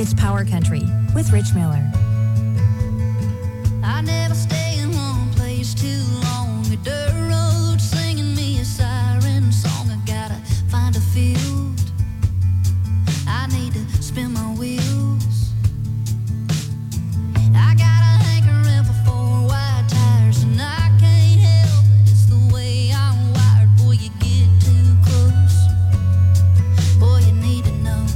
It's Power Country with Rich Miller. I never stay in one place too long. A dirt road singing me a siren song. I gotta find a field. I need to spin my wheels. I got a hankering for 4 wide tires, and I can't help it. It's the way I'm wired. Boy, you get too close. Boy, you need to know.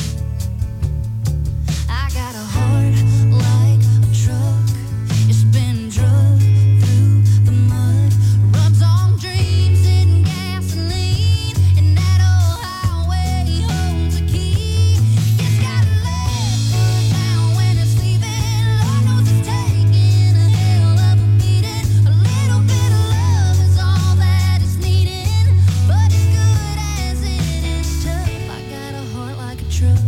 I got a heart like a truck. It's been drugged through the mud. Runs on dreams and gasoline. And that old highway holds a key. It's got a left foot down when it's leaving. Lord knows it's taking a hell of a beating. A little bit of love is all that it's needing. But as good as it is tough, I got a heart like a truck.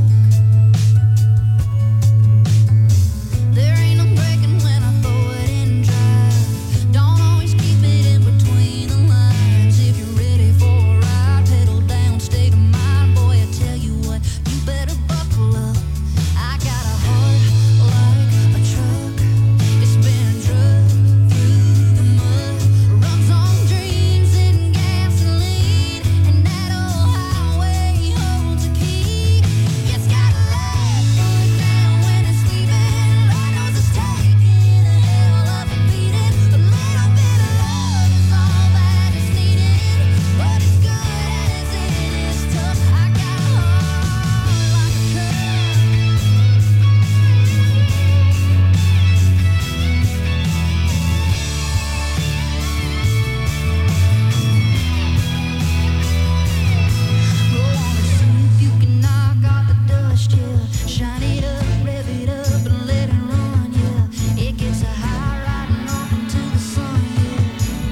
There ain't no breaking when I throw it in drive. Don't always keep it in between the lines. If you're ready for a ride, pedal down, state of mind. Boy, I tell you what, you better buckle up. I got a heart like a truck. It's been drugged through the mud. Runs on dreams and gasoline. And that old highway holds a key. It's got a left foot down when it's leaving. Lord knows it's taking a hell of a beating. A little bit of love is all that is needed. But as good as it is tough, I got a heart like a truck. Roll on and see if you can knock out the dust, yeah. Shine it up, rev it up, and let it run, yeah. It gets a high riding off into the sun, yeah.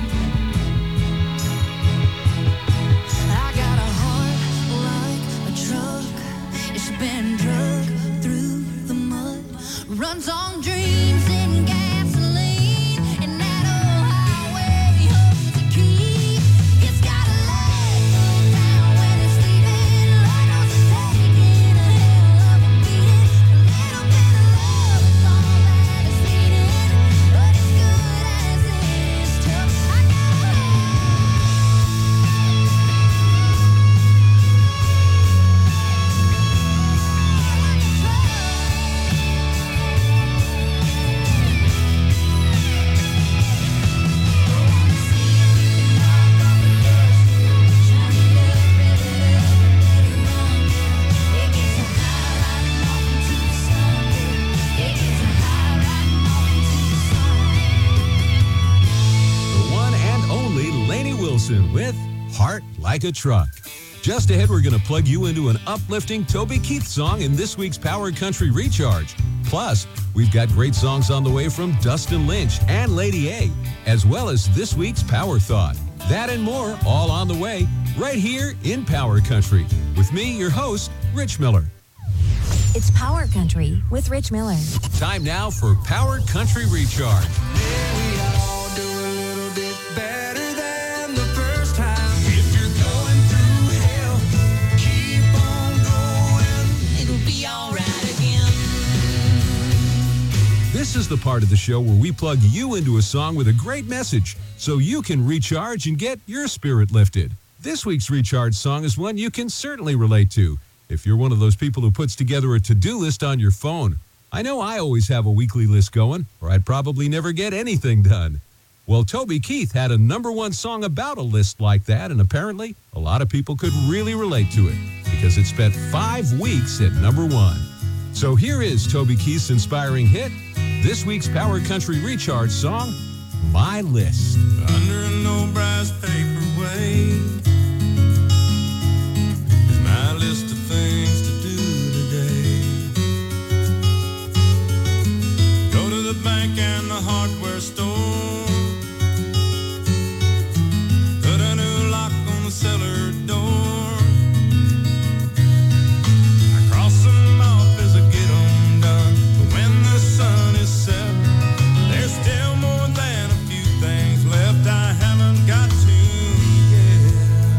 I got a heart like a truck. It's been drugged through the mud. Runs on dreams and gasoline. And that old highway holds the key. It's got a left foot down when it's leaving. Lord knows it's taking a hell of a beating. A little bit of love is all that is needed. But as good as it is tough, I got a The one and only Lainey Wilson with Heart Like a Truck. Just ahead, we're going to plug you into an uplifting Toby Keith song in this week's Power Country Recharge. Plus, we've got great songs on the way from Dustin Lynch and Lady A, as well as this week's Power Thought. That and more, all on the way, right here in Power Country. With me, your host, Rich Miller. It's Power Country with Rich Miller. Time now for Power Country Recharge. It'll be alright again. This is the part of the show where we plug you into a song with a great message so you can recharge and get your spirit lifted. This week's Recharge song is one you can certainly relate to if you're one of those people who puts together a to-do list on your phone. I know I always have a weekly list going, or I'd probably never get anything done. Well, Toby Keith had a #1 song about a list like that, and apparently a lot of people could really relate to it because it spent 5 weeks at #1. So here is Toby Keith's inspiring hit, this week's Power Country Recharge song, My List. Under an old brass paperweight is my list of things to do today. Go to the bank and the hardware store, put a new lock on the cellar door. I cross them off as I get them done, but when the sun is set, there's still more than a few things left I haven't got to yet.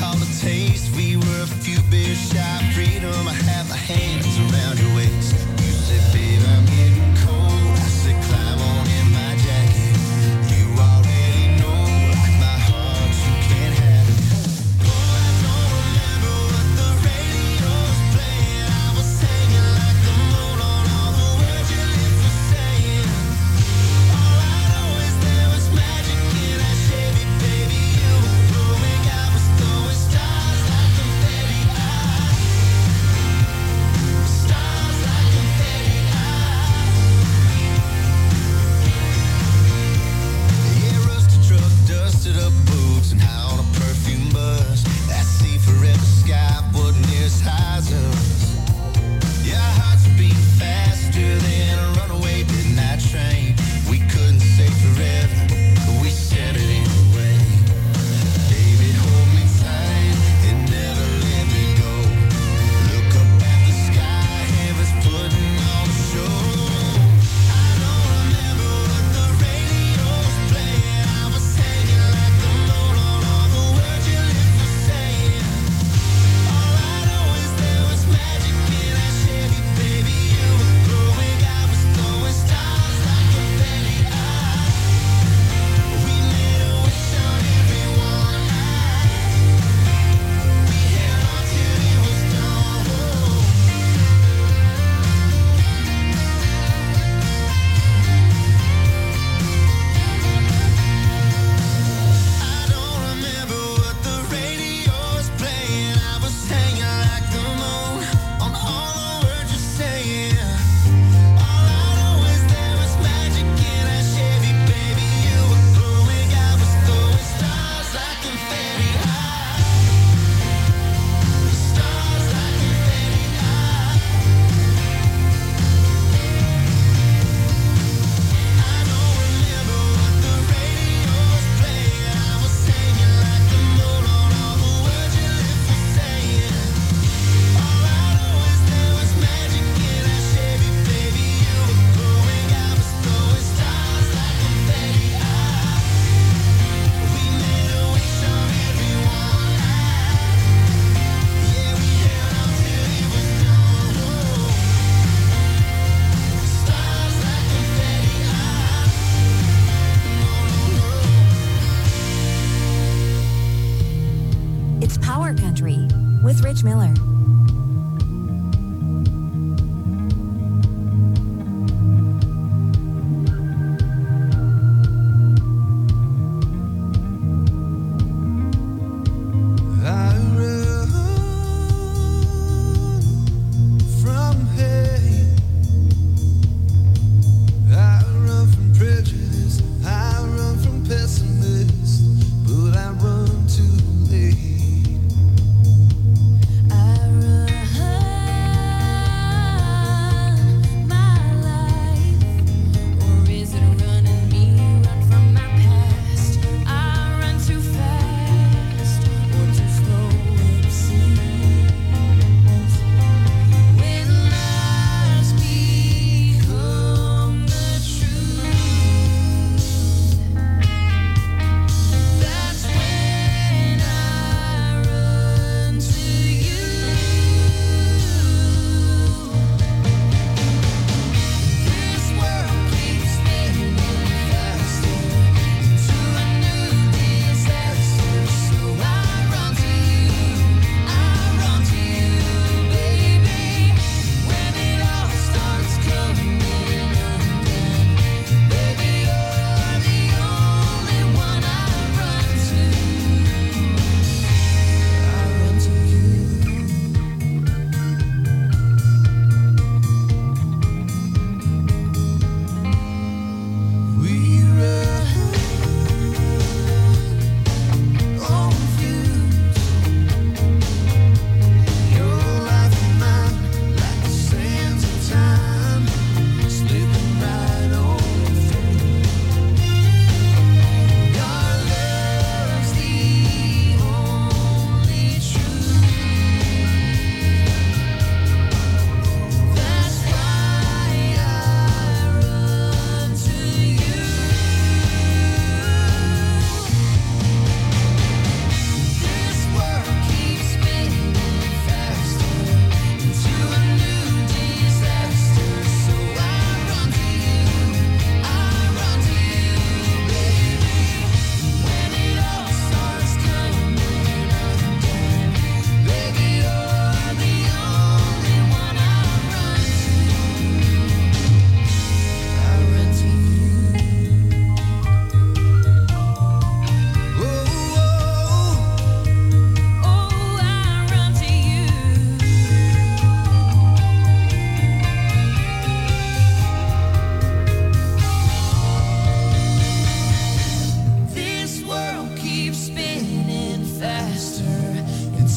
recall the taste. We were a few beers shy of freedom. I had my hands around your waist. You said, babe, I'm getting cold. I said, climb on in my jacket. You already know, like my heart, you can't have it. Oh, I don't remember what the radio was playing. I was hanging like the moon on all the words your lips were saying. All I know is there was magic in that Chevy, baby. You were glowing, I was throwing stars like confetti. Stars like confetti. Yeah, rusted truck, dusted up boots, and high on a perfume bus. That sea forever sky wasn't near as high as us. Yeah, our hearts would beat faster than a runaway midnight train. We couldn't say forever, but we said it anyway. Baby, hold me tight and never let me go. Look up at the sky, heaven's putting on a show. I don't remember what the radio was playing. I was hanging like the moon on all the words your lips were saying. All I know is there was magic in that Chevy, baby. You were glowing, I was throwing stars like confetti. We made a wish on everyone. We held on till it was done. I don't remember what the radio was playing. I was hanging like the moon on all the words you're saying. All I know is there was magic in that Chevy, baby. You were glowing, I was throwing stars like confetti. Stars like confetti. I don't remember what the radio was playing. I was hanging like the moon on all the words your lips were saying. All I know is there was magic in that Chevy, baby. You were glowing, I was throwing stars like confetti. We made a wish on everyone. Yeah, we held on till it was done. Stars like confetti. It's Power Country with Rich Miller. I run from hate. I run from prejudice. I run from pessimists. But I run too late. I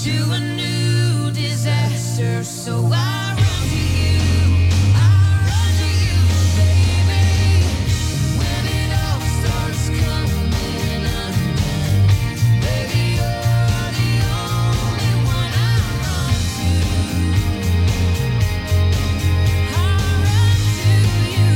to a new disaster. So I run to you, baby. When it all starts coming undone, baby, you're the only one I run to. I run to you,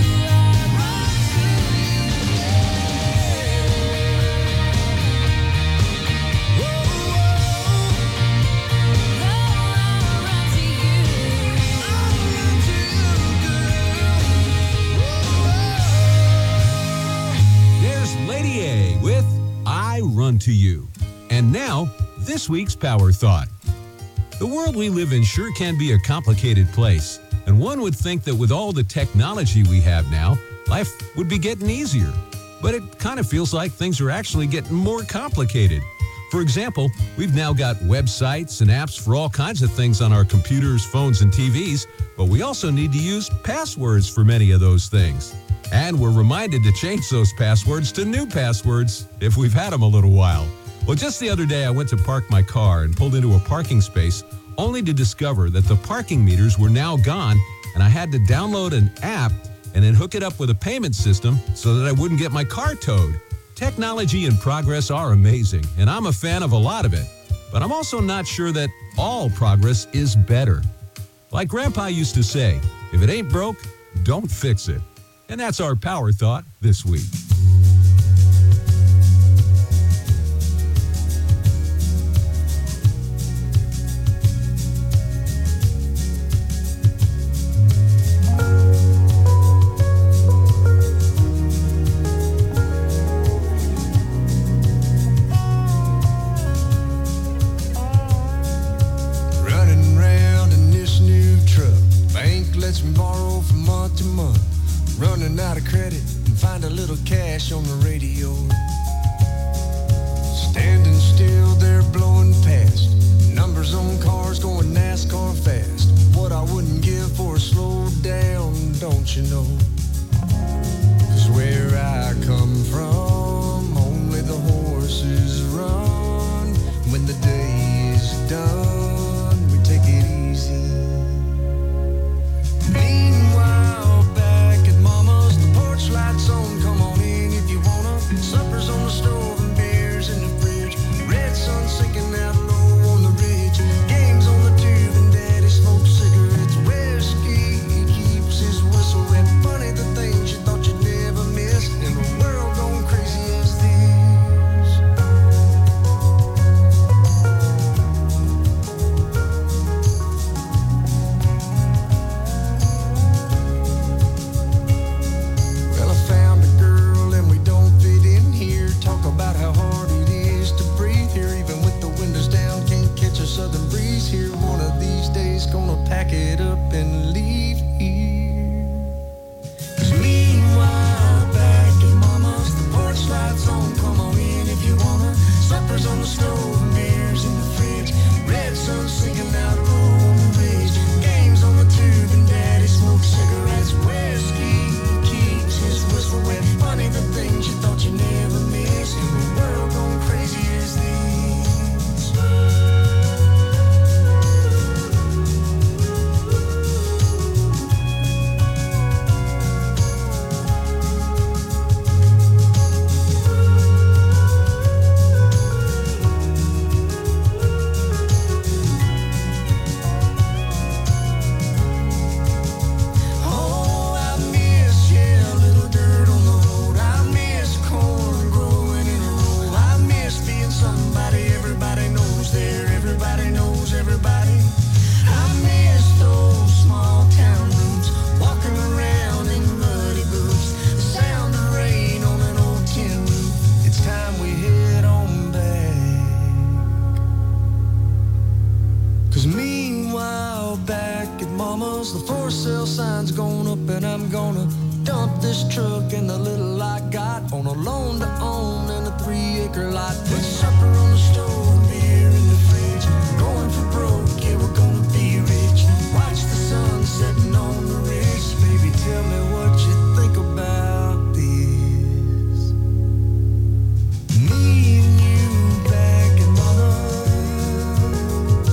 There's Lady A with I Run to You. And now, this week's Power Thought. The world we live in sure can be a complicated place, and one would think that with all the technology we have now, life would be getting easier. But it kind of feels like things are actually getting more complicated. For example, we've now got websites and apps for all kinds of things on our computers, phones, and TVs, but we also need to use passwords for many of those things. And we're reminded to change those passwords to new passwords if we've had them a little while. Well, just the other day, I went to park my car and pulled into a parking space only to discover that the parking meters were now gone, and I had to download an app and then hook it up with a payment system so that I wouldn't get my car towed. Technology and progress are amazing, and I'm a fan of a lot of it. But I'm also not sure that all progress is better. Like Grandpa used to say, if it ain't broke, don't fix it. And that's our Power Thought this week. Running around in this new truck. Bank lets me borrow from month to month. Running out of credit and find a little cash on the radio. Standing still there blowing past. Numbers on cars going NASCAR fast. What I wouldn't give for a slow down, don't you know? 'Cause where I come from, only the horses run. When the day is done, we take it easy. Meanwhile, back at Mama's, the porch lights on, come on in if you wanna. Supper's on the stove and beers in the fridge. Red sun sinking out low on the ridge. Games on the tube and Daddy smokes cigarettes. Whiskey, he keeps his whistle wet. Funny the things you thought you'd never miss in a world going crazy as this. Well, I found a girl and we don't fit in here. Talk about how hard it is to breathe here. Even with the windows down, can't catch a southern breeze here. One of these days, gonna pack it up and leave here. 'Cause meanwhile, back at Mama's, the porch lights on, come on in if you wanna. Supper's on the stove and beers in the fridge. Red sun sinking out low on the ridge. Games on the tube and Daddy smokes cigarettes. Whiskey keeps his whistle wet. Funny the things you thought you never miss in the world going crazy as this. Oh, I miss, yeah, a little dirt on the road. I miss corn growing in a row. I miss being somebody everybody knows there. Everybody knows everybody. I miss those small town roots. Walking around in muddy boots. The sound of rain on an old tin roof. It's time we head on back. 'Cause meanwhile, back at Mama's, the for sale sign's going up and I'm gonna dump this truck and the little I got on a loan to own and a 3-acre lot. Put supper on the stove and beer in the fridge. Going for broke, yeah, we're gonna be rich. Watch the sun setting on the ridge. Baby, tell me what you think about this. Me and you back at Mama's.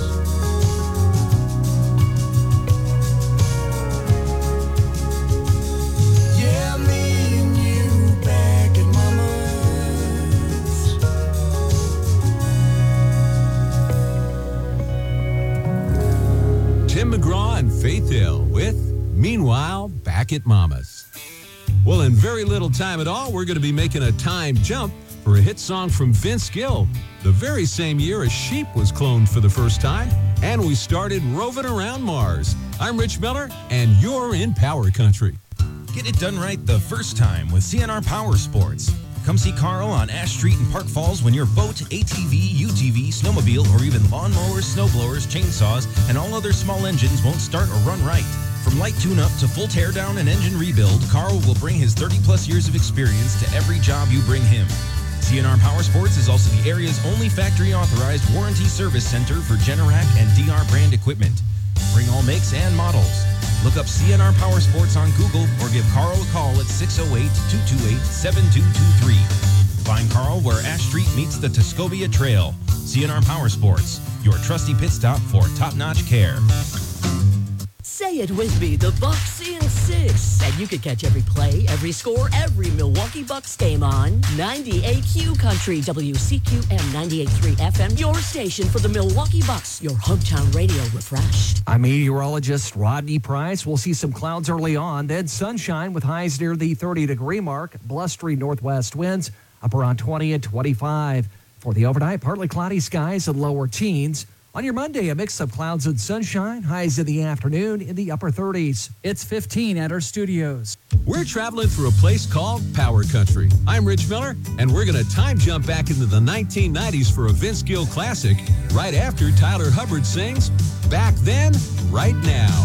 Tim McGraw and Faith Hill with Meanwhile Back at Mama's. Well, in very little time at all, we're going to be making a time jump for a hit song from Vince Gill, the very same year a sheep was cloned for the first time, and we started roving around Mars. I'm Rich Miller, and you're in Power Country. Get it done right the first time with CNR Power Sports. Come see Carl on Ash Street in Park Falls when your boat, ATV, UTV, snowmobile, or even lawnmowers, snowblowers, chainsaws, and all other small engines won't start or run right. From light tune-up to full teardown and engine rebuild, Carl will bring his 30-plus years of experience to every job you bring him. CNR Power Sports is also the area's only factory-authorized warranty service center for Generac and DR brand equipment. Bring all makes and models. Look up CNR Power Sports on Google or give Carl a call at 608-228-7223. Find Carl where Ash Street meets the Tuscobia Trail. CNR Power Sports, your trusty pit stop for top-notch care. Say it with me, the Bucks insist. And you can catch every play, every score, every Milwaukee Bucks game on 98Q Country, WCQM 98.3 FM, your station for the Milwaukee Bucks, your hometown radio refreshed. I'm meteorologist Rodney Price. We'll see some clouds early on, then sunshine with highs near the 30-degree mark, blustery northwest winds up around 20 and 25. For the overnight, partly cloudy skies and lower teens. On your Monday, a mix of clouds and sunshine, highs in the afternoon in the upper 30s. It's 15 at our studios. We're traveling through a place called Power Country. I'm Rich Miller, and we're going to time jump back into the 1990s for a Vince Gill classic right after Tyler Hubbard sings Back Then, Right Now.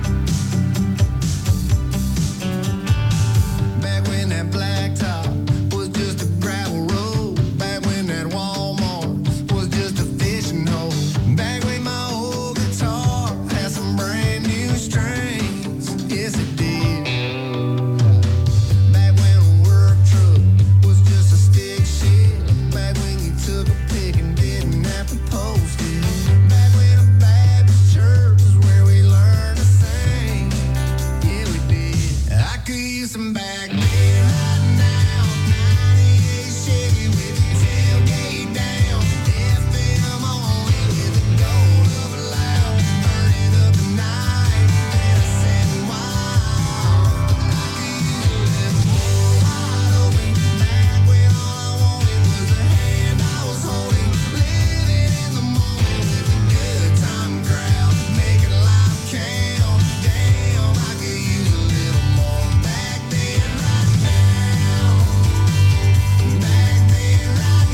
Back when that blacktop was just a gravel road. Back when that Walmart was just a fishing hole. Back when my old guitar had some brand new strings. Yes, it did. Back when a work truck was just a stick shift. Back when you took a pic and didn't have to post it. Back when a Baptist church was where we learned to sing. Yeah, we did. I could use some back then. Right now, 98 Chevy with the tailgate down. FM only with the gold of a loud. Burning up the night and I said, wow. I could use a little more wide open. Back when all I wanted was the hand I was holding. Living in the moment with a good time crowd. Making life count. Damn, I could use a little more back then, right now. Back then, right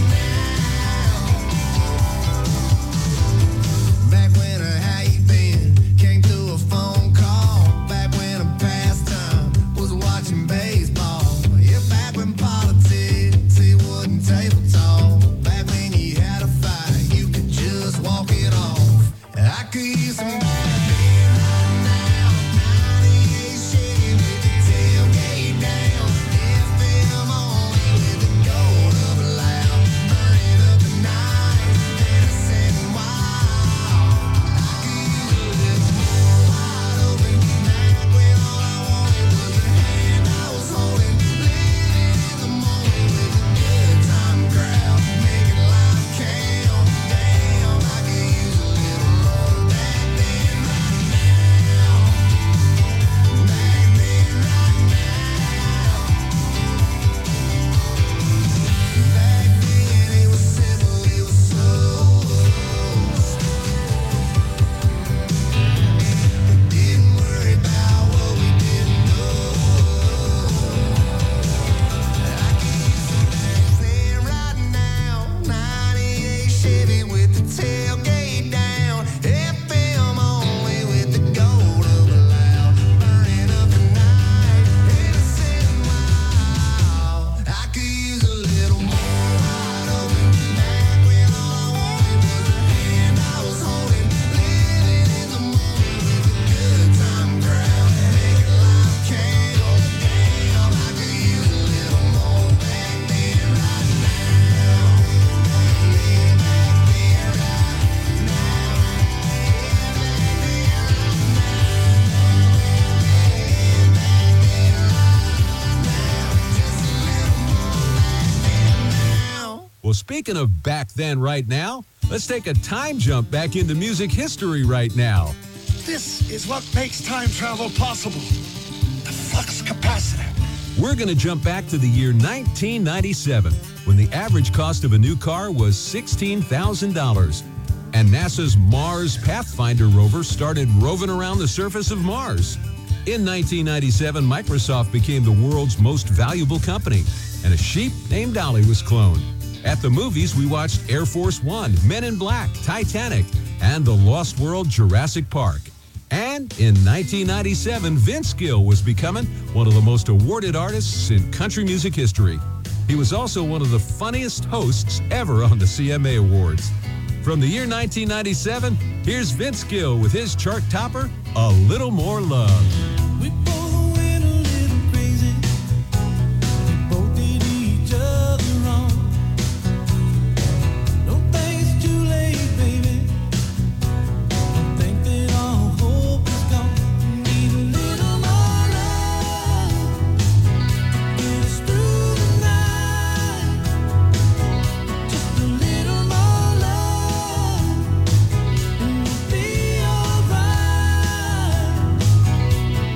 now. Back when a how you been came through a phone call. Back when a pastime was watching baseball. Yeah, back when politics it wasn't table talk. Back when you had a fight, you could just walk it off. I could use some back then, right now. 98 Chevy with the tailgate down. FM only with the gold of a loud. Burning up the night and I said, wow. I could use a little more wide open. Back when all I wanted was the hand I was holding. Living in the moment with a good time crowd. Making life count. Damn, I could use a little more back then, right now. Back then, right now. Back then it was simple, it was slow. We didn't worry about what we didn't know. I could use some back then, right now. 98 Chevy with the tailgate down. FM only with the gold of a loud. Burning up the night and I said, wow. I could use a little more wide open. Back when all I wanted was the hand I was holding. Living in the moment with a good time crowd. Making life count. Damn, I could use a little more back then, right now. Yeah, back then, right now. Well, speaking of back then, right now, let's take a time jump back into music history right now. This is what makes time travel possible. The flux capacitor. We're going to jump back to the year 1997, when the average cost of a new car was $16,000. And NASA's Mars Pathfinder rover started roving around the surface of Mars. In 1997, Microsoft became the world's most valuable company, and a sheep named Dolly was cloned. At the movies, we watched Air Force One, Men in Black, Titanic, and The Lost World Jurassic Park. And in 1997, Vince Gill was becoming one of the most awarded artists in country music history. He was also one of the funniest hosts ever on the CMA Awards. From the year 1997, here's Vince Gill with his chart topper, A Little More Love. We both went a little crazy. We both did each other wrong. Don't think it's too late, baby. Don't think that all hope is gone. Need a little more love to get us through the night. Just a little more love, and we'll be alright.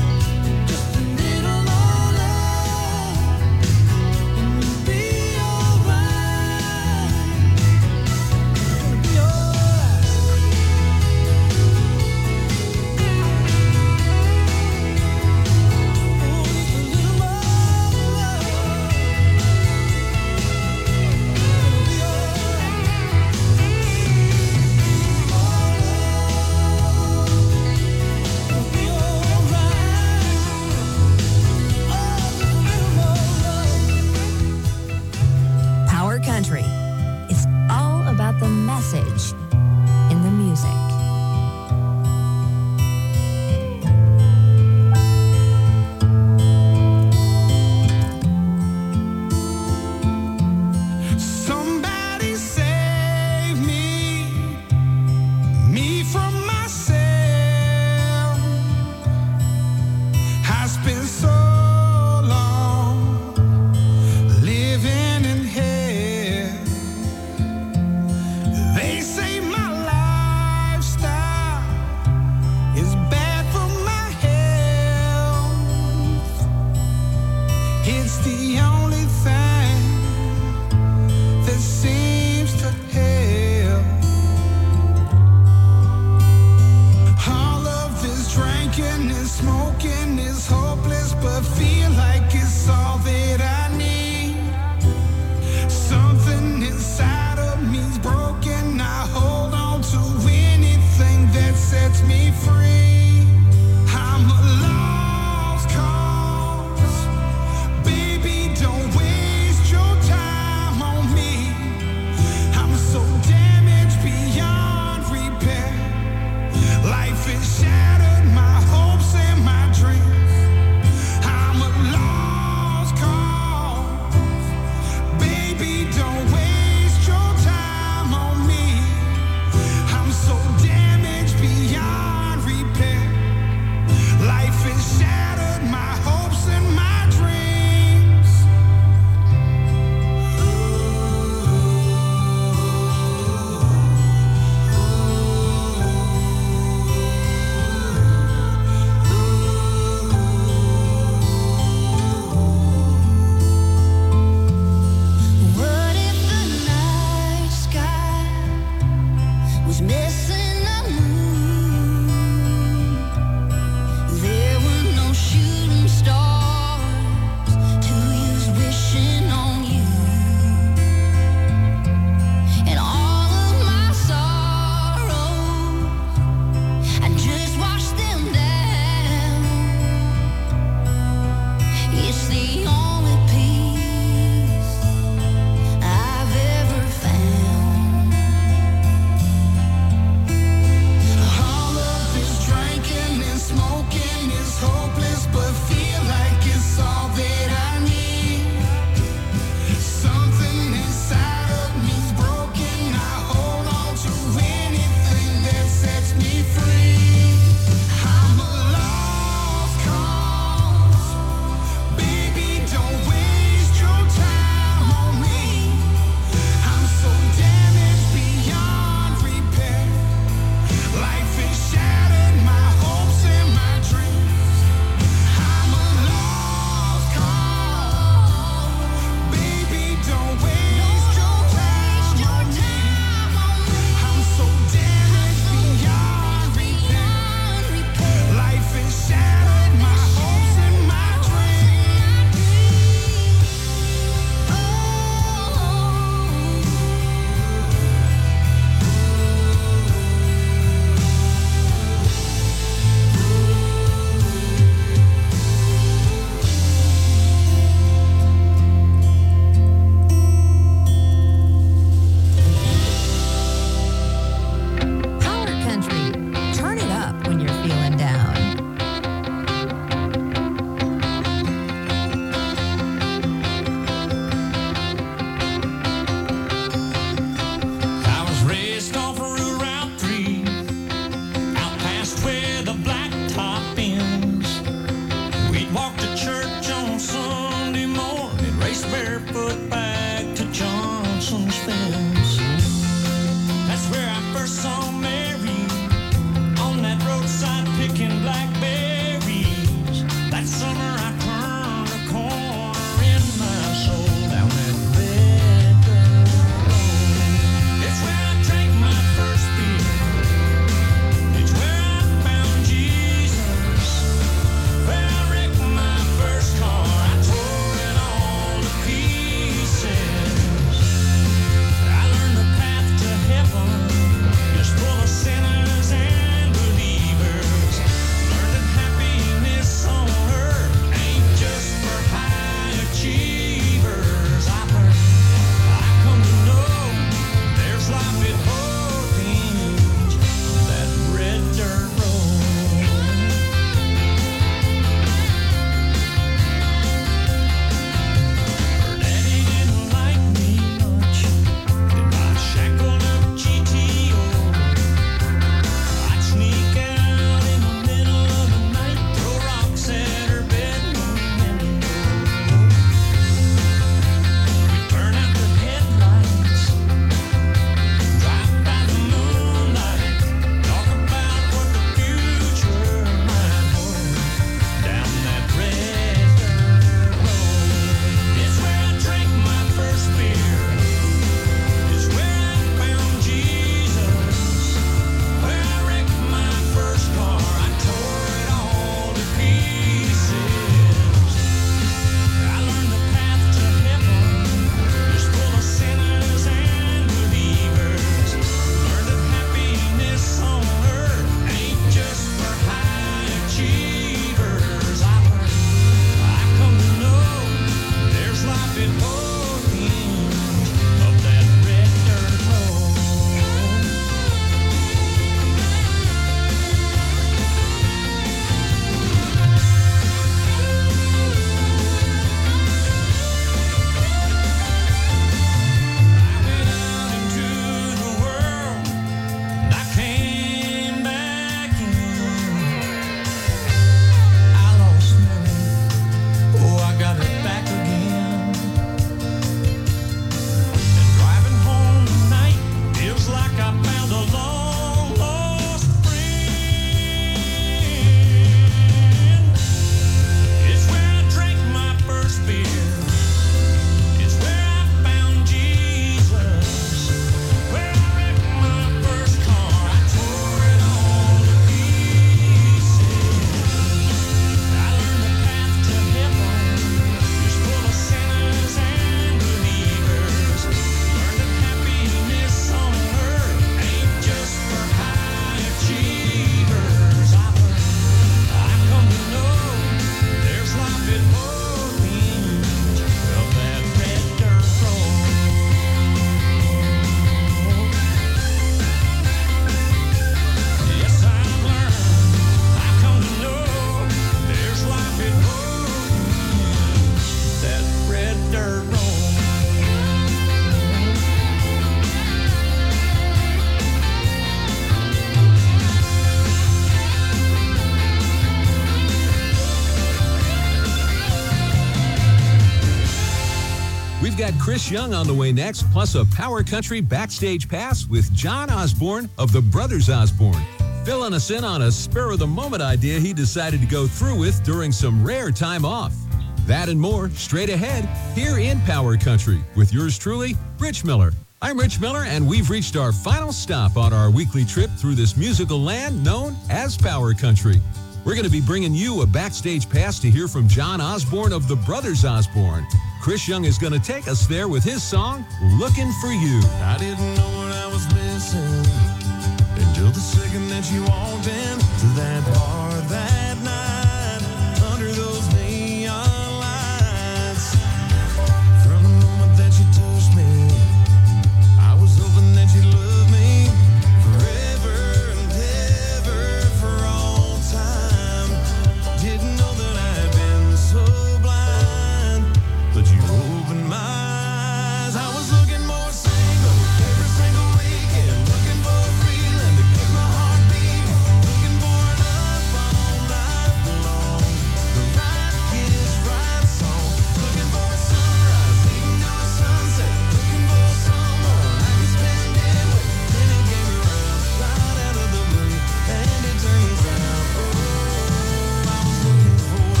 got Chris Young on the way next, plus a Power Country backstage pass with John Osborne of the Brothers Osborne, filling us in on a spur-of-the-moment idea he decided to go through with during some rare time off. That and more straight ahead here in Power Country with yours truly, Rich Miller. I'm Rich Miller, and we've reached our final stop on our weekly trip through this musical land known as Power Country. We're going to be bringing you a backstage pass to hear from John Osborne of the Brothers Osborne. Chris Young is going to take us there with his song, Looking for You. I didn't know what I was missing until the second that you walked into that bar that night under those neon lights. From the moment that you touched me, I was hoping that you'd love me forever and ever for all time. Didn't know that I'd been so blind, but you opened my eyes. I was looking more single every single weekend, looking for a feeling to keep my heart beating, looking for an up all night long, the right kiss, right song, looking for a sunrise, leading to a sunset, looking for someone I can spend it with. Then it came around right out of the blue, and it turns out, oh, I was looking for you.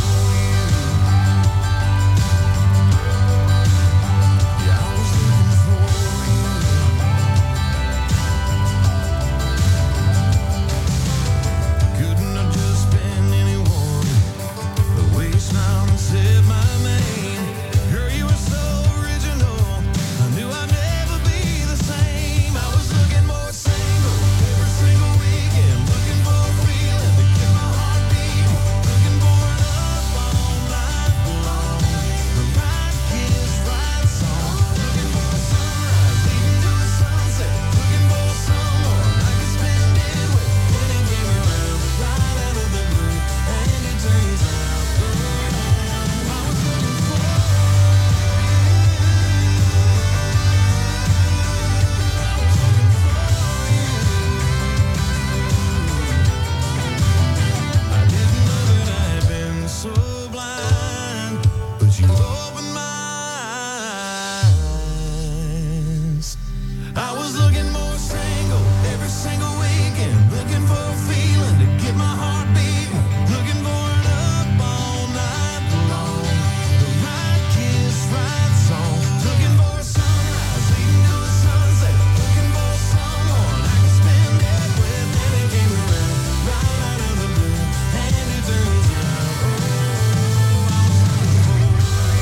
Yeah, I was looking for you. Couldn't have just been anyone. The way you smiled and said my name, girl, you were so original. I knew I'd never be the same. I was looking more single every single weekend, looking for a feeling to keep my heart beating, looking for an up all night long, the right kiss, right song, looking for a sunrise, leading to a sunset, looking for someone I can spend it with. Then it came around right out of the blue, and it turns out, oh, I was looking for you. I didn't know that I'd been so blind, but you opened my eyes. I was looking more single every single weekend, looking for a feeling to get my heart beating, looking for an up all night long, the right kiss, right song, looking for a sunrise, leading to a sunset, looking for someone I can spend it with. Then it came around right out of the blue, and it turns out, oh, I was looking for you.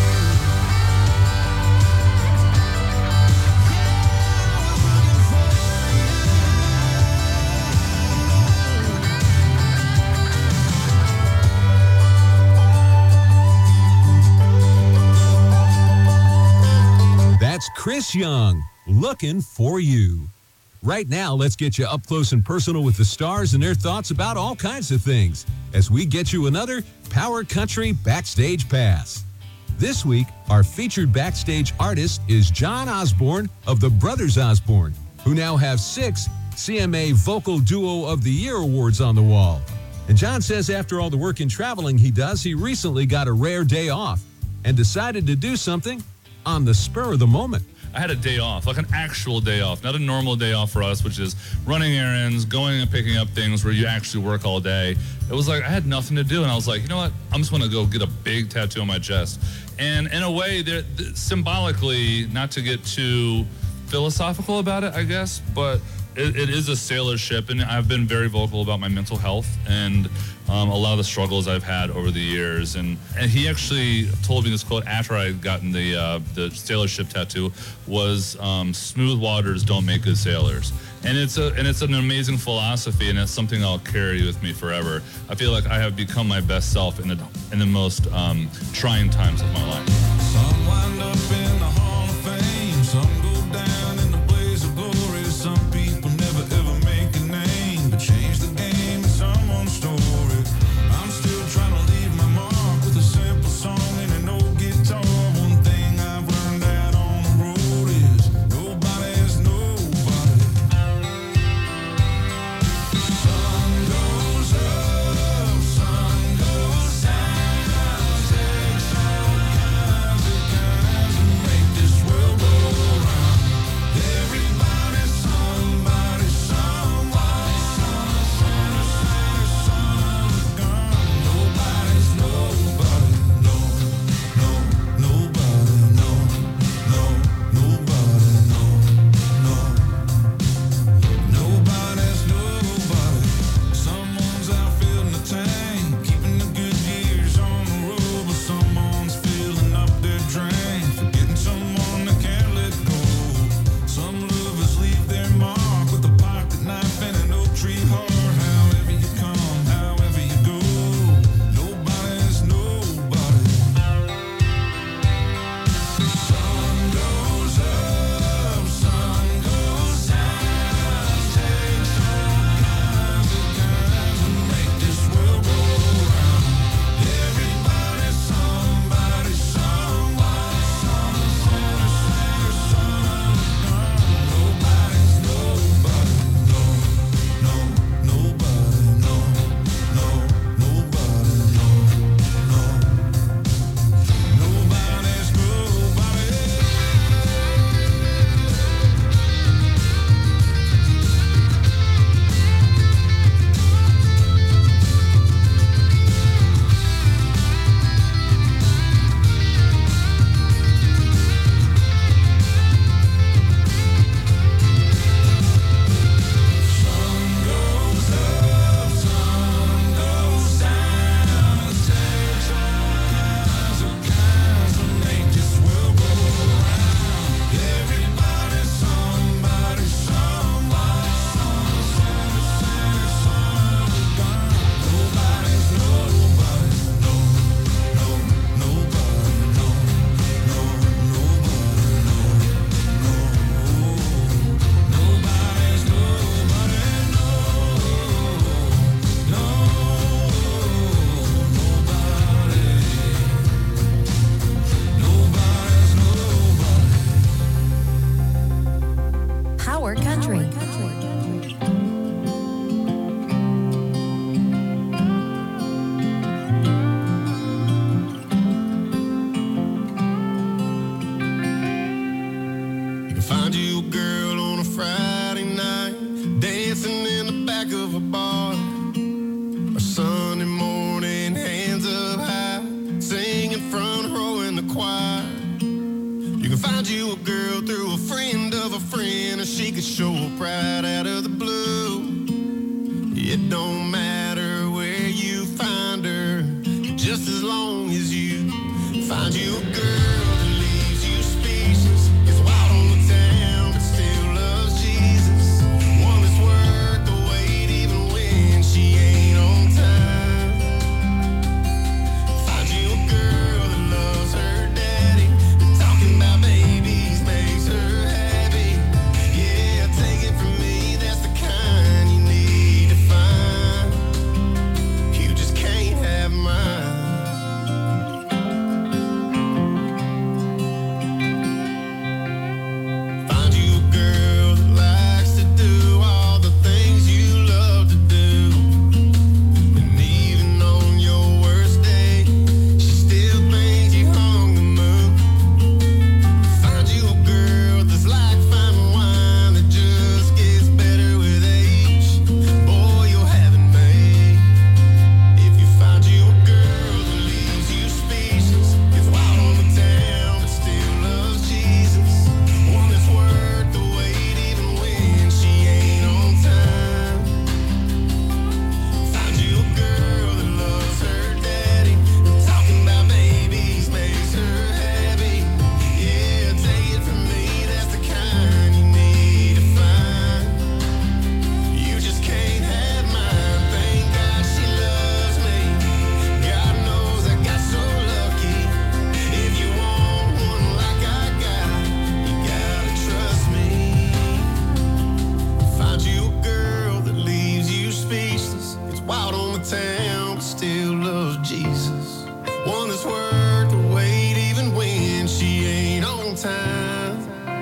That's Chris Young, Looking for You. Right now, let's get you up close and personal with the stars and their thoughts about all kinds of things as we get you another Power Country Backstage Pass. This week, our featured backstage artist is John Osborne of the Brothers Osborne, who now have 6 CMA Vocal Duo of the Year awards on the wall. And John says after all the work and traveling he does, he recently got a rare day off and decided to do something on the spur of the moment. I had a day off, like an actual day off, not a normal day off for us, which is running errands, going and picking up things where you actually work all day. It was like I had nothing to do, and I was like, you know what? I'm just going to go get a big tattoo on my chest. And in a way, symbolically, not to get too philosophical about it, I guess, but it is a sailor ship, and I've been very vocal about my mental health and a lot of the struggles I've had over the years. And he actually told me this quote after I had gotten the sailor ship tattoo was, smooth waters don't make good sailors. And it's an amazing philosophy, and it's something I'll carry with me forever. I feel like I have become my best self in the most trying times of my life. Some wind up in the Hall of Fame, some go down in the blaze of glory. Some people never ever make a name, but change the game in someone's story. I'm still trying to leave my mark with a simple song and an old guitar. One thing I've learned out on the road is nobody's nobody. Sun goes up, sun goes down, takes all kinds. required. You can find you a girl through a friend of a friend, or she could show up right out of the blue. It don't matter where you find her, just as long as you find you a girl that leaves you speechless. Is wild on the town, but still loves Jesus. One that's worth the wait even when she ain't on time. Find you a girl that loves her daddy. Talking about babies makes her happy. Yeah, take it from me, that's the kind you need to find. You just can't have mine. Find you a girl that likes to do all the things you love to do. And even on your worst day, she still thinks you hung the moon. Find you a girl that's like fine wine that just gets better with age. Boy, you'll have it made. If you find you a girl that leaves you speechless, gets wild on the town but still loves Jesus. One that's worth the wait even when she ain't on time. Find you a girl that loves her daddy. Talking about babies makes her happy. Yeah, take it from me, that's the kind you need to find. You just can't have mine. Thank God she loves me. God knows I got so lucky. If you want one like I got, you gotta trust me. Find you a girl that leaves you speechless. It's wild on the town, but still loves Jesus. One that's worth the wait even when she ain't on time.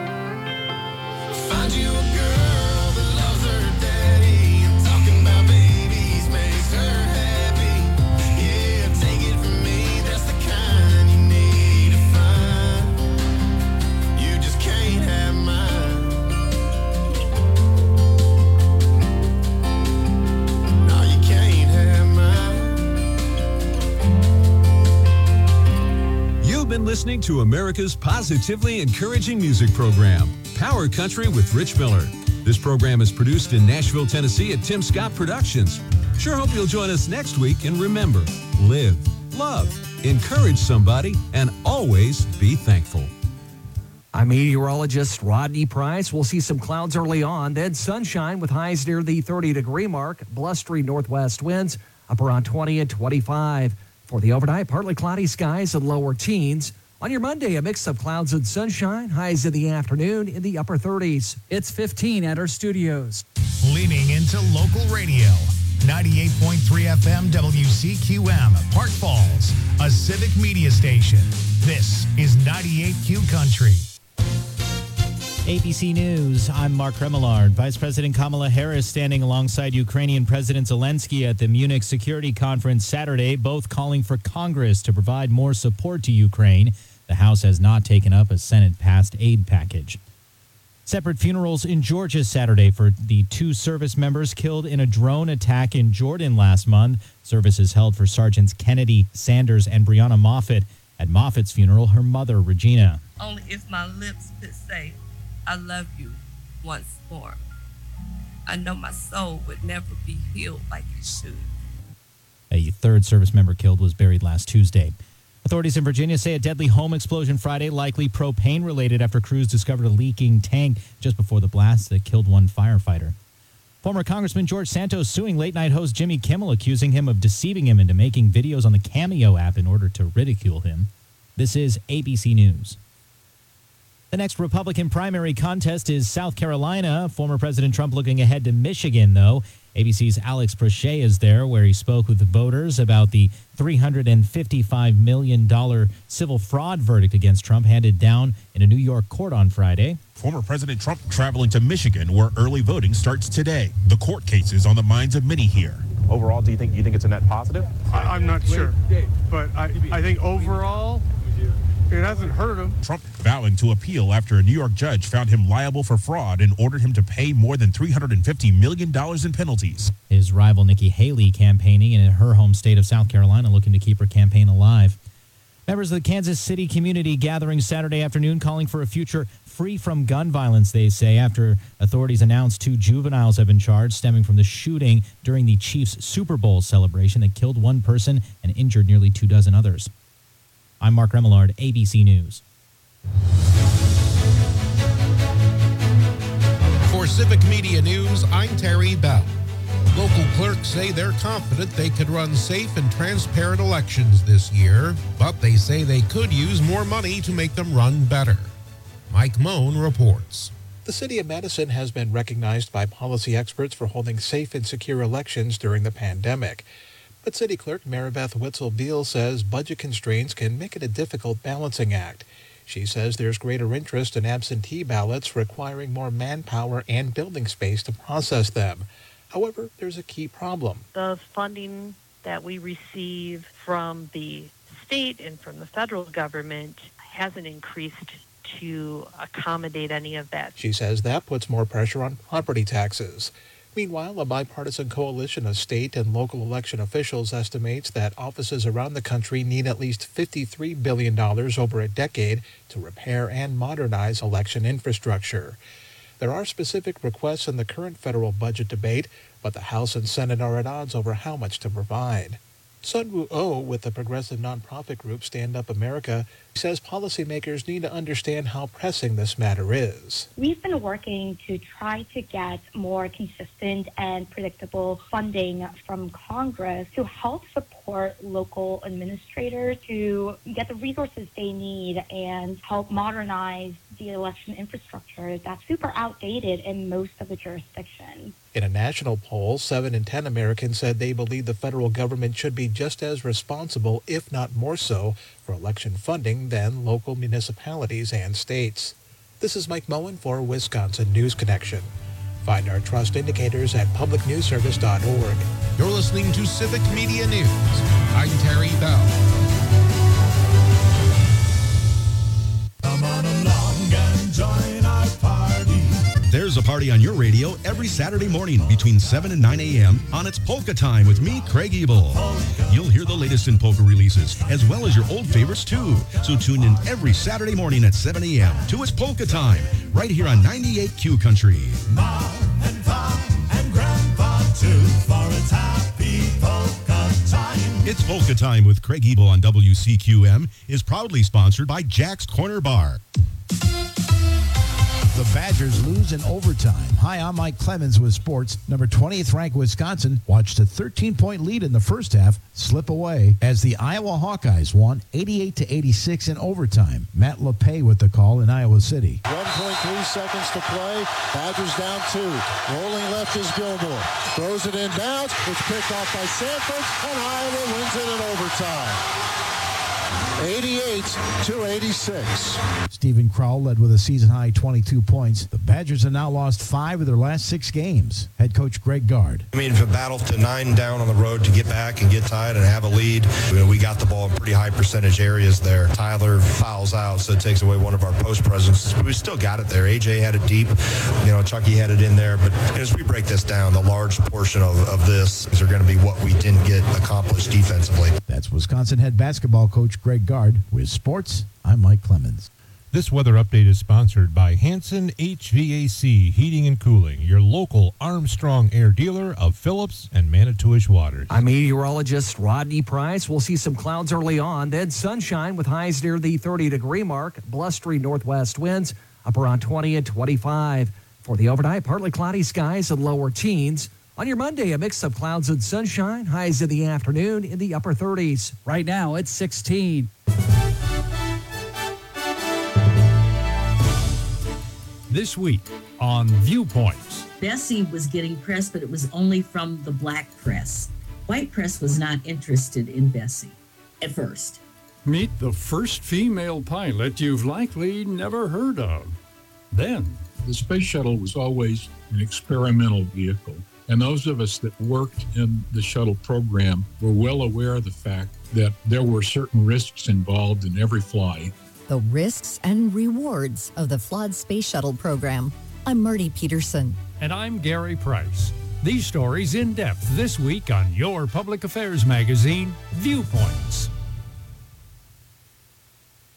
Find you a girl that loves her daddy. And talking about babies makes her happy. Yeah, take it from me, that's the kind you need to find. You just can't have mine. No, you can't have mine. You've been listening to America's positively encouraging music program, Power Country with Rich Miller. This program is produced in Nashville, Tennessee at Tim Scott Productions. Sure hope you'll join us next week, and remember, live, love, encourage somebody, and always be thankful. I'm meteorologist Rodney Price. We'll see some clouds early on, then sunshine with highs near the 30-degree mark, blustery northwest winds up around 20 and 25. For the overnight, partly cloudy skies and lower teens. On your Monday, a mix of clouds and sunshine, highs in the afternoon in the upper 30s. It's 15 at our studios. Leaning into local radio. 98.3 FM WCQM, Park Falls, a civic media station. This is 98Q Country. ABC News, I'm Mark Remillard. Vice President Kamala Harris standing alongside Ukrainian President Zelensky at the Munich Security Conference Saturday, both calling for Congress to provide more support to Ukraine. The House has not taken up a Senate-passed aid package. Separate funerals in Georgia Saturday for the 2 service members killed in a drone attack in Jordan last month. Services held for Sergeants Kennedy, Sanders, and Breonna Moffett. At Moffitt's funeral, her mother, Regina. Only if my lips could say, I love you once more. I know my soul would never be healed like it should. A 3rd service member killed was buried last Tuesday. Authorities in Virginia say a deadly home explosion Friday, likely propane-related after crews discovered a leaking tank just before the blast that killed one firefighter. Former Congressman George Santos suing late-night host Jimmy Kimmel, accusing him of deceiving him into making videos on the Cameo app in order to ridicule him. This is ABC News. The next Republican primary contest is South Carolina. Former President Trump looking ahead to Michigan, though. ABC's Alex Prochet is there, where he spoke with the voters about the $355 million civil fraud verdict against Trump handed down in a New York court on Friday. Former President Trump traveling to Michigan, where early voting starts today. The court case is on the minds of many here. Overall, do you think it's a net positive? I'm not sure, but I think overall, it hasn't hurt him. Trump vowing to appeal after a New York judge found him liable for fraud and ordered him to pay more than $350 million in penalties. His rival Nikki Haley campaigning in her home state of South Carolina, looking to keep her campaign alive. Members of the Kansas City community gathering Saturday afternoon calling for a future free from gun violence, they say, after authorities announced 2 juveniles have been charged stemming from the shooting during the Chiefs Super Bowl celebration that killed 1 person and injured nearly 24 others. I'm Mark Remillard, ABC News. For Civic Media News, I'm Terry Bell. Local clerks say they're confident they could run safe and transparent elections this year, but they say they could use more money to make them run better. Mike Moan reports. The City of Madison has been recognized by policy experts for holding safe and secure elections during the pandemic. But City Clerk Maribeth Witzel-Beal says budget constraints can make it a difficult balancing act. She says there's greater interest in absentee ballots requiring more manpower and building space to process them. However, there's a key problem. The funding that we receive from the state and from the federal government hasn't increased to accommodate any of that. She says that puts more pressure on property taxes. Meanwhile, a bipartisan coalition of state and local election officials estimates that offices around the country need at least $53 billion over a decade to repair and modernize election infrastructure. There are specific requests in the current federal budget debate, but the House and Senate are at odds over how much to provide. Sun Woo Oh with the progressive nonprofit group Stand Up America says policymakers need to understand how pressing this matter is. We've been working to try to get more consistent and predictable funding from Congress to help support local administrators to get the resources they need and help modernize the election infrastructure that's super outdated in most of the jurisdictions. In a national poll, 7 in 10 Americans said they believe the federal government should be just as responsible, if not more so, for election funding than local municipalities and states. This is Mike Moen for Wisconsin News Connection. Find our trust indicators at publicnewsservice.org. You're listening to Civic Media News. I'm Terry Bell. Come on along and join our party. There's a party on your radio every Saturday morning between 7 and 9 a.m. on It's Polka Time with me, Craig Ebel. You'll hear the latest in polka releases, as well as your old favorites, too. So tune in every Saturday morning at 7 a.m. to It's Polka Time, right here on 98Q Country. Ma and Pa and Grandpa, too, for it's happy polka time. It's Polka Time with Craig Ebel on WCQM is proudly sponsored by Jack's Corner Bar. The Badgers lose in overtime. Hi, I'm Mike Clemens with sports. Number 20th ranked Wisconsin watched a 13-point lead in the first half slip away as the Iowa Hawkeyes won 88-86 in overtime. Matt LePay with the call in Iowa City. 1.3 seconds to play. Badgers down 2. Rolling left is Gilmore. Throws it in bounds. It's picked off by Sanford, and Iowa wins it in overtime. 88-86. Stephen Crowell led with a season-high 22 points. The Badgers have now lost 5 of their last 6 games. Head coach Greg Gard. I mean, if a battle to 9 down on the road to get back and get tied and have a lead, we got the ball in pretty high percentage areas there. Tyler fouls out, so it takes away one of our post presences. But we still got it there. AJ had it deep. Chucky had it in there. But as we break this down, the large portion of this is going to be what we didn't get accomplished defensively. That's Wisconsin head basketball coach Greg Gard. With sports, I'm Mike Clemens. This weather update is sponsored by Hanson HVAC Heating and Cooling, your local Armstrong Air dealer of Phillips and Manitowish waters. I'm meteorologist Rodney Price. We'll see some clouds early on, then sunshine with highs near the 30-degree mark, blustery northwest winds up around 20 and 25. For the overnight, partly cloudy skies and lower teens. On your Monday, a mix of clouds and sunshine, highs in the afternoon in the upper 30s. Right now, it's 16. This week on Viewpoints. Bessie was getting press, but it was only from the black press. White press was not interested in Bessie at first. Meet the first female pilot you've likely never heard of. Then, the space shuttle was always an experimental vehicle. And those of us that worked in the shuttle program were well aware of the fact that there were certain risks involved in every flight. The risks and rewards of the Flawed Space Shuttle program. I'm Marty Peterson. And I'm Gary Price. These stories in depth this week on your public affairs magazine, Viewpoints.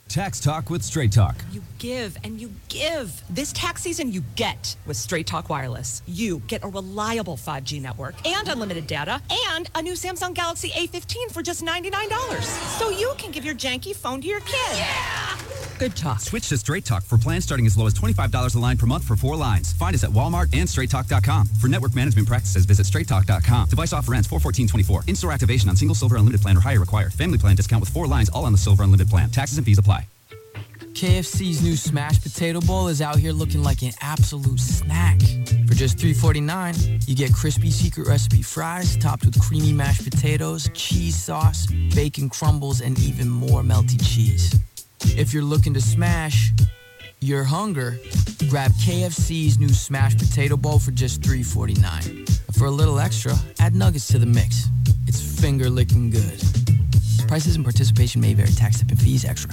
Tax Talk with Straight Talk. You give and you give. This tax season, you get with Straight Talk Wireless. You get a reliable 5G network and unlimited data and a new Samsung Galaxy A15 for just $99. So you can give your janky phone to your kid. Yeah! Good talk. Switch to Straight Talk for plans starting as low as $25 a line per month for 4 lines. Find us at Walmart and StraightTalk.com. For network management practices, visit StraightTalk.com. Device offer ends 4/14/24. In-store activation on single Silver Unlimited plan or higher required. Family plan discount with 4 lines all on the Silver Unlimited plan. Taxes and fees apply. KFC's new smashed potato bowl is out here looking like an absolute snack. For just $3.49, you get crispy secret recipe fries topped with creamy mashed potatoes, cheese sauce, bacon crumbles, and even more melty cheese. If you're looking to smash your hunger, grab KFC's new smashed potato bowl for just $3.49. For a little extra, add nuggets to the mix. It's finger-licking good. Prices and participation may vary. Tax, tip, and fees extra.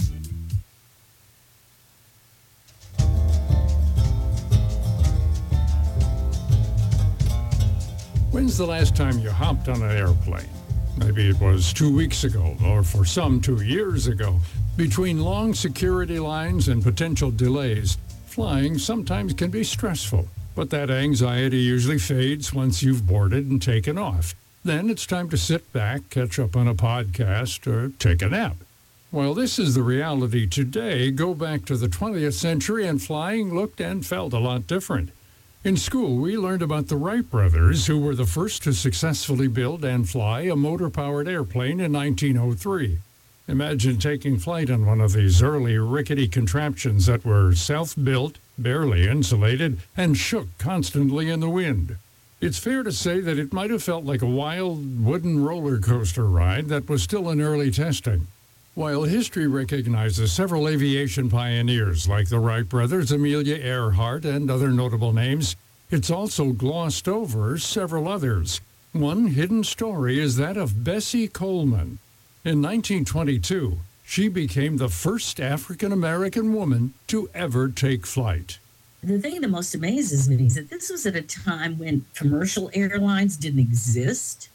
When's the last time you hopped on an airplane? Maybe it was 2 weeks ago, or for some 2 years ago. Between long security lines and potential delays, flying sometimes can be stressful. But that anxiety usually fades once you've boarded and taken off. Then it's time to sit back, catch up on a podcast, or take a nap. While this is the reality today, go back to the 20th century and flying looked and felt a lot different. In school, we learned about the Wright brothers, who were the first to successfully build and fly a motor-powered airplane in 1903. Imagine taking flight on one of these early rickety contraptions that were self-built, barely insulated, and shook constantly in the wind. It's fair to say that it might have felt like a wild wooden roller coaster ride that was still in early testing. While history recognizes several aviation pioneers like the Wright brothers, Amelia Earhart, and other notable names, it's also glossed over several others. One hidden story is that of Bessie Coleman. In 1922, she became the first African-American woman to ever take flight. The thing that most amazes me is that this was at a time when commercial airlines didn't exist.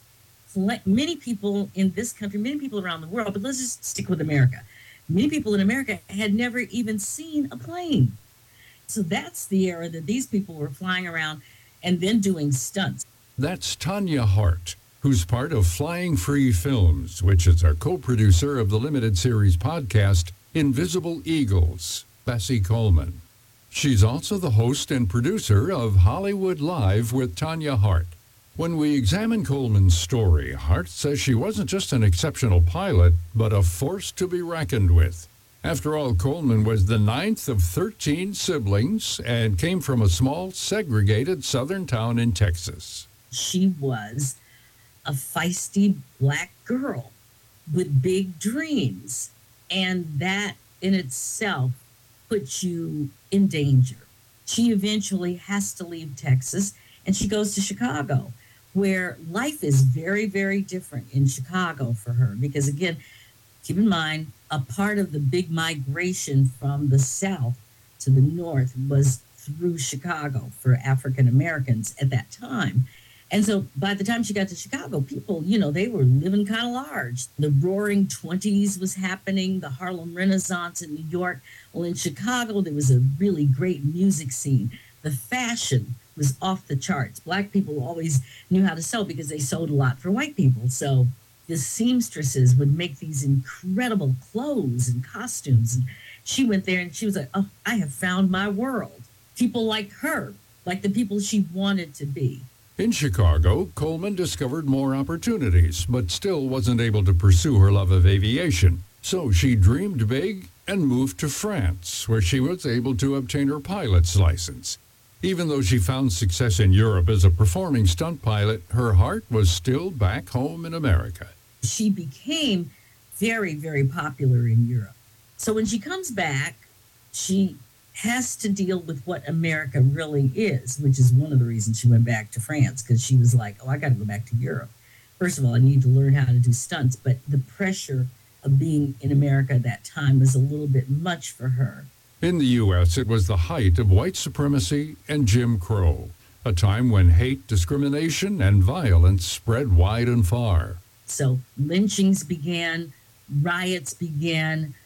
Many people in this country, many people around the world, but let's just stick with America. Many people in America had never even seen a plane. So that's the era that these people were flying around and then doing stunts. That's Tanya Hart, who's part of Flying Free Films, which is a co-producer of the limited series podcast Invisible Eagles, Bessie Coleman. She's also the host and producer of Hollywood Live with Tanya Hart. When we examine Coleman's story, Hart says she wasn't just an exceptional pilot, but a force to be reckoned with. After all, Coleman was the 9th of 13 siblings and came from a small, segregated southern town in Texas. She was a feisty black girl with big dreams, and that in itself puts you in danger. She eventually has to leave Texas, and she goes to Chicago, where life is very, very different in Chicago for her. Because again, keep in mind, a part of the big migration from the South to the North was through Chicago for African Americans at that time. And so by the time she got to Chicago, people, they were living kind of large. The Roaring 20s was happening, the Harlem Renaissance in New York. Well, in Chicago, there was a really great music scene. The fashion was off the charts. Black people always knew how to sew because they sewed a lot for white people. So the seamstresses would make these incredible clothes and costumes. And she went there and she was like, oh, I have found my world. People like her, like the people she wanted to be. In Chicago, Coleman discovered more opportunities, but still wasn't able to pursue her love of aviation. So she dreamed big and moved to France, where she was able to obtain her pilot's license. Even though she found success in Europe as a performing stunt pilot, her heart was still back home in America. She became very, very popular in Europe. So when she comes back, she has to deal with what America really is, which is one of the reasons she went back to France, because she was like, oh, I got to go back to Europe. First of all, I need to learn how to do stunts, but the pressure of being in America at that time was a little bit much for her. In the U.S., it was the height of white supremacy and Jim Crow, a time when hate, discrimination, and violence spread wide and far. So lynchings began, riots began,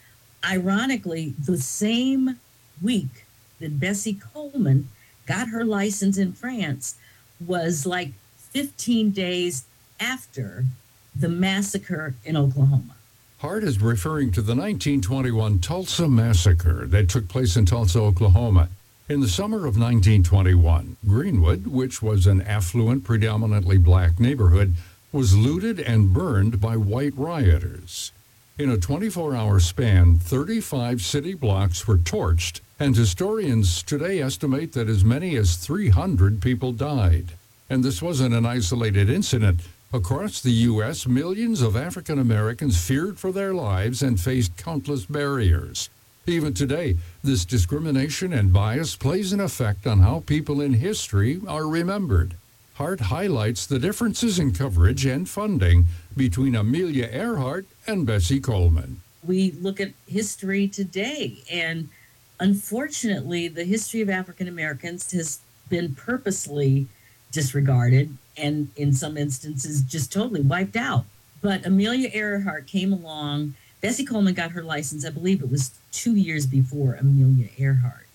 Ironically, the same week that Bessie Coleman got her license in France was like 15 days after the massacre in Oklahoma. Hart is referring to the 1921 Tulsa Massacre that took place in Tulsa, Oklahoma. In the summer of 1921, Greenwood, which was an affluent, predominantly black neighborhood, was looted and burned by white rioters. In a 24-hour span, 35 city blocks were torched, and historians today estimate that as many as 300 people died. And this wasn't an isolated incident. Across the U.S., millions of African Americans feared for their lives and faced countless barriers. Even today, this discrimination and bias plays an effect on how people in history are remembered. Hart highlights the differences in coverage and funding between Amelia Earhart and Bessie Coleman. We look at history today, and unfortunately, the history of African Americans has been purposely disregarded and in some instances just totally wiped out. But Amelia Earhart came along. Bessie Coleman got her license, I believe it was 2 years before Amelia Earhart.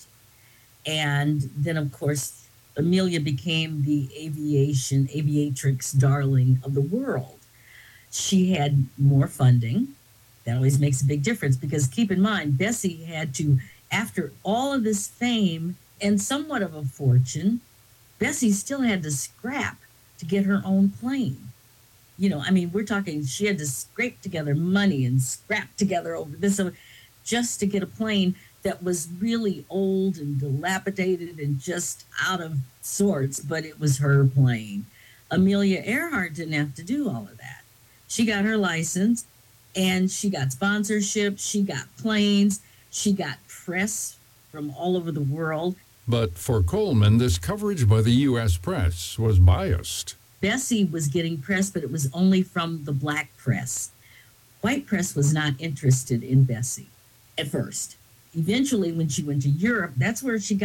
And then, of course, Amelia became the aviatrix darling of the world. She had more funding. That always makes a big difference because keep in mind, Bessie had to, after all of this fame and somewhat of a fortune, Bessie still had to scrap to get her own plane. You know, I mean, we're talking, she had to scrape together money and scrap together over this just to get a plane that was really old and dilapidated and just out of sorts, but it was her plane. Amelia Earhart didn't have to do all of that. She got her license and she got sponsorship, she got planes, she got press from all over the world. But for Coleman, this coverage by the U.S. press was biased. Bessie was getting press, but it was only from the black press. White press was not interested in Bessie at first. Eventually, when she went to Europe, that's where she got